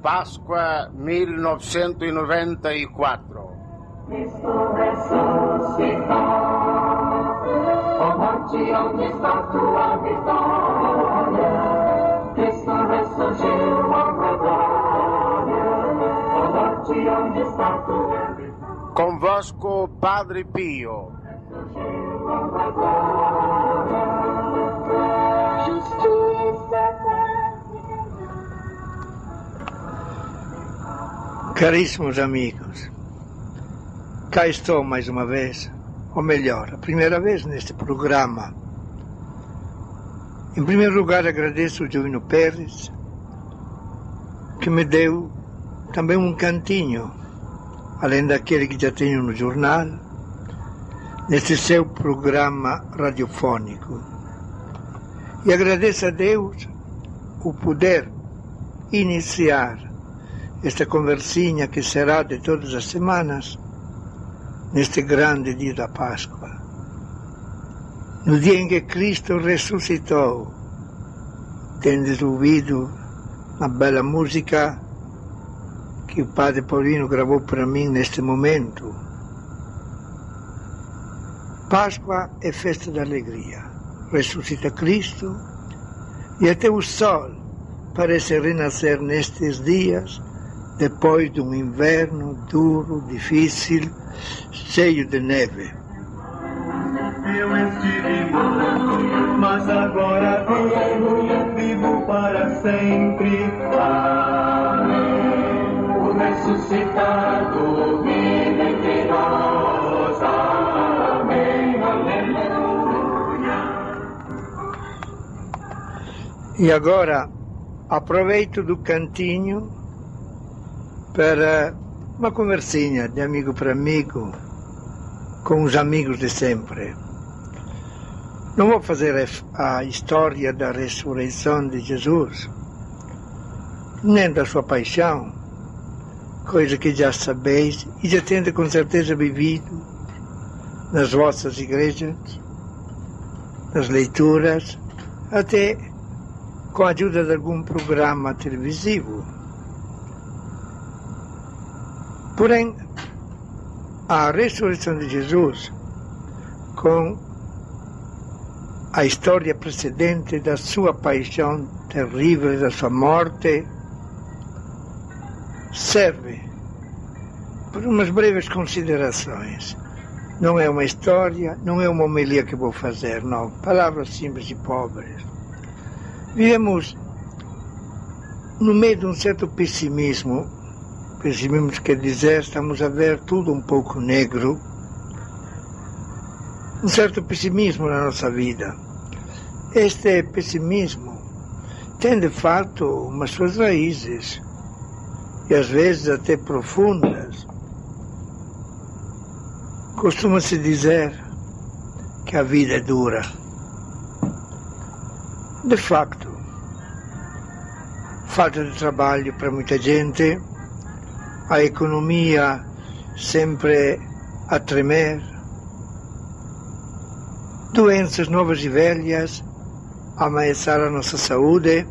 Páscoa 1994. Cristo ressuscitou. Ó morte, onde está tua vitória? Cristo ressurgiu, ó glória. Ó morte, onde está tua vitória? Convosco, Padre Pio. Ressurgiu, ó glória. Justiça. Caríssimos amigos, cá estou mais uma vez, ou melhor, a primeira vez neste programa. Em primeiro lugar, agradeço ao Jovino Pérez, que me deu também um cantinho, além daquele que já tenho no jornal, neste seu programa radiofônico. E agradeço a Deus o poder iniciar esta conversinha que será de todas as semanas, neste grande dia da Páscoa, no dia em que Cristo ressuscitou. Tendes ouvido uma bela música que o Padre Paulino gravou para mim neste momento. Páscoa é festa da alegria. Ressuscita Cristo e até o sol parece renascer nestes dias, depois de um inverno duro, difícil, cheio de neve. Eu estive morto, mas agora vivo para sempre. Amém. O ressuscitado vive entre nós. Amém. Aleluia. E agora aproveito do cantinho para uma conversinha de amigo para amigo, com os amigos de sempre. Não vou fazer a história da ressurreição de Jesus, nem da sua paixão, coisa que já sabeis e já tendes com certeza vivido nas vossas igrejas, nas leituras, até com a ajuda de algum programa televisivo. Porém, a ressurreição de Jesus, com a história precedente da sua paixão terrível, da sua morte, serve por umas breves considerações. Não é uma história, não é uma homilia que vou fazer, não. Palavras simples e pobres. Vivemos no meio de um certo pessimismo quer dizer, estamos a ver tudo um pouco negro, um certo pessimismo na nossa vida. Este pessimismo tem de fato umas suas raízes, e às vezes até profundas. Costuma-se dizer que a vida é dura. De facto, falta de trabalho para muita gente, a economia sempre a tremer, doenças novas e velhas a ameaçar a nossa saúde,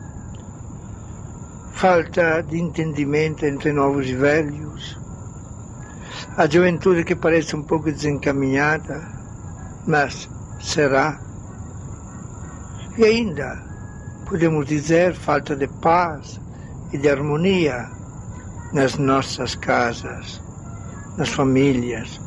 falta de entendimento entre novos e velhos, a juventude que parece um pouco desencaminhada, mas será. E ainda, podemos dizer, falta de paz e de harmonia nas nossas casas, nas famílias,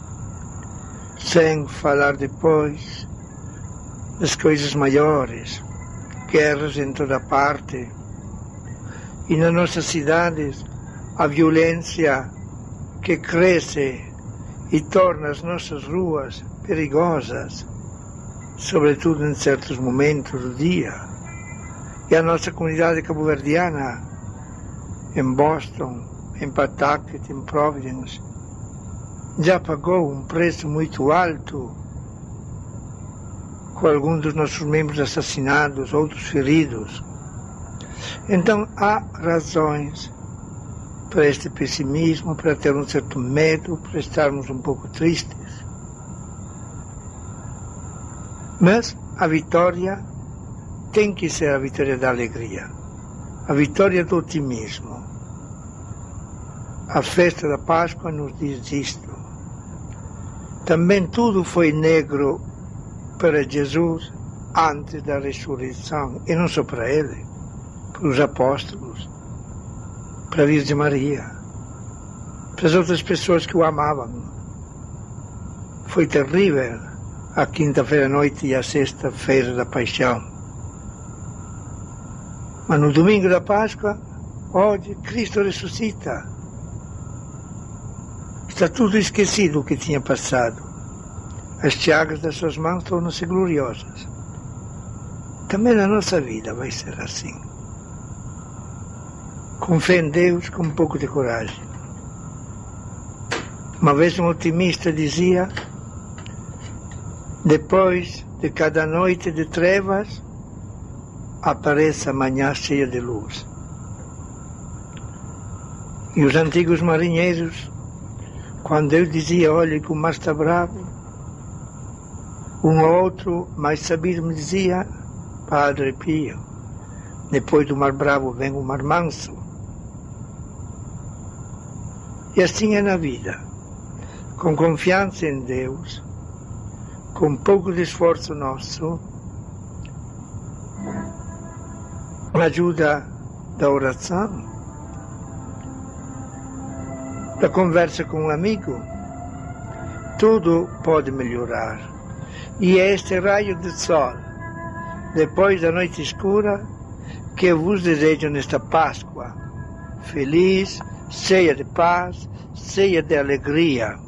sem falar depois das coisas maiores, guerras em toda parte, e nas nossas cidades a violência que cresce e torna as nossas ruas perigosas, sobretudo em certos momentos do dia. E a nossa comunidade cabo-verdiana, em Boston, em Pawtucket, em Providence, já pagou um preço muito alto, com alguns dos nossos membros assassinados, outros feridos. Então há razões para este pessimismo, para ter um certo medo, para estarmos um pouco tristes. Mas a vitória tem que ser a vitória da alegria. a vitória do otimismo. A festa da Páscoa nos diz isto. Também tudo foi negro para Jesus antes da ressurreição, e não só para ele, para os apóstolos, para a Virgem Maria, para as outras pessoas que o amavam. Foi terrível a quinta-feira à noite e a sexta-feira da Paixão. Mas no domingo da Páscoa, hoje, Cristo ressuscita. Está tudo esquecido o que tinha passado. As chagas das suas mãos tornam-se gloriosas. Também na nossa vida vai ser assim. Com fé em Deus, com um pouco de coragem. Uma vez um otimista dizia: depois de cada noite de trevas, aparece a manhã cheia de luz. E os antigos marinheiros, quando eu dizia: olha que o mar está bravo, um ou outro mais sabido me dizia: Padre Pio, depois do mar bravo vem o mar manso. E assim é na vida, com confiança em Deus, com um pouco de esforço nosso, a ajuda da oração, da conversa com um amigo, tudo pode melhorar. E é este raio de sol, depois da noite escura, que eu vos desejo nesta Páscoa, feliz, cheia de paz, cheia de alegria.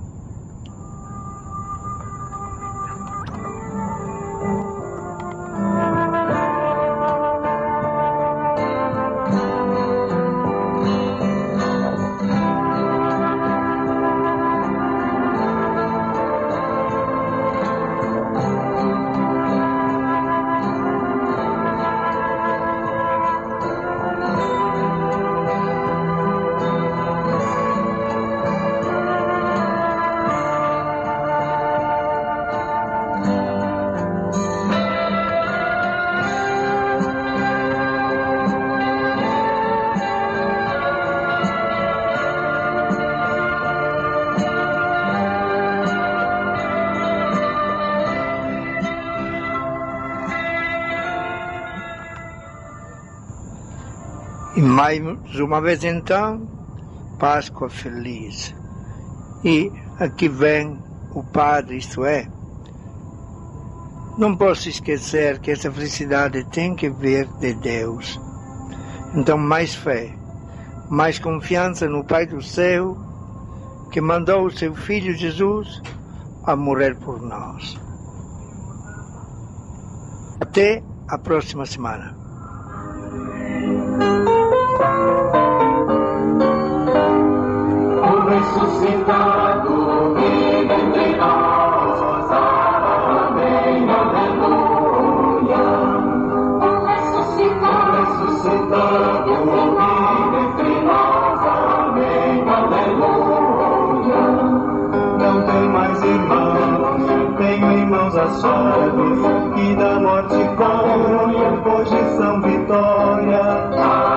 E mais uma vez então, Páscoa feliz. E aqui vem o Padre, isto é, não posso esquecer que essa felicidade tem que vir de Deus. Então mais fé, mais confiança no Pai do Céu, que mandou o seu Filho Jesus a morrer por nós. Até a próxima semana. O ressuscitado vive entre nós, amém, aleluia. O ressuscitado vive entre nós, amém, aleluia. Não tem mais irmãos, tenho irmãos a sós, que da morte foram, hoje são vitória.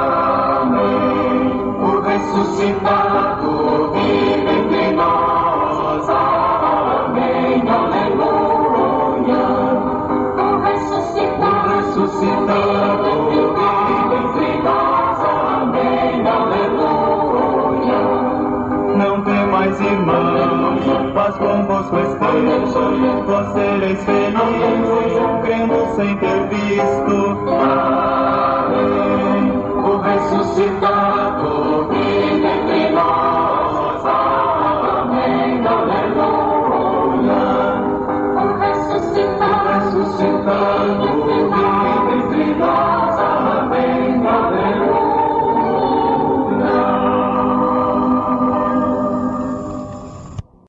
Ressuscitado vive entre nós, amém, aleluia. O ressuscitado vive entre nós, amém, aleluia. Não tem mais irmãos, paz convosco esteja, vós sereis felizes, crendo sem ter visto, amém. O ressuscitado